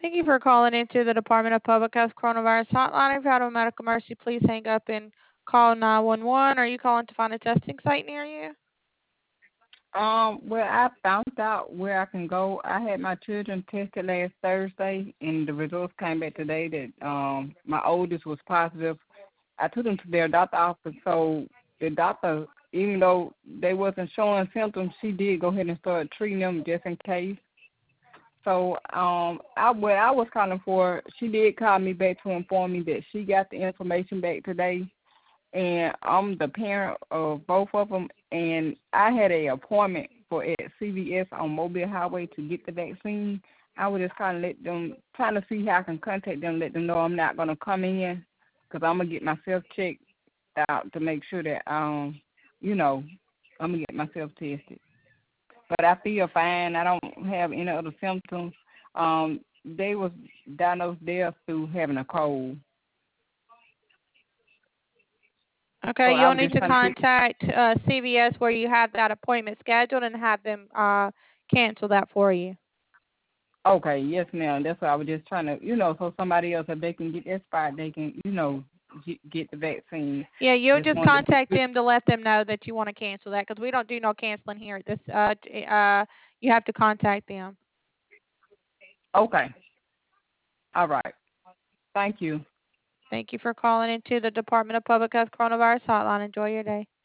Thank you for calling into the Department of Public Health Coronavirus Hotline. If you have a medical emergency, please hang up and call 911. Are you calling to find a testing site near you? Well, I found out where I can go. I had my children tested last Thursday, and the results came back today that my oldest was positive. I took them to their doctor office, so the doctor, even though they wasn't showing symptoms, she did go ahead and start treating them just in case. So I was calling for, she did call me back to inform me that she got the information back today, and I'm the parent of both of them, and I had an appointment for at CVS on Mobile Highway to get the vaccine. I was just trying to trying to see how I can contact them, let them know I'm not going to come in because I'm going to get myself checked out to make sure that, I'm going to get myself tested. But I feel fine. I don't have any other symptoms. They was diagnosed there through having a cold. So Okay, I you'll was need just to trying to figure. contact CVS where you have that appointment scheduled and have them cancel that for you. Okay, yes, ma'am. That's what I was just trying to, so somebody else, if they can get that spot, they can, get the vaccine. Yeah, you'll Just just wanted contact to. them to let them know that you want to cancel that because we don't do no canceling here at this. You have to contact them. Okay. All right. Thank you. Thank you for calling into the Department of Public Health Coronavirus Hotline. Enjoy your day.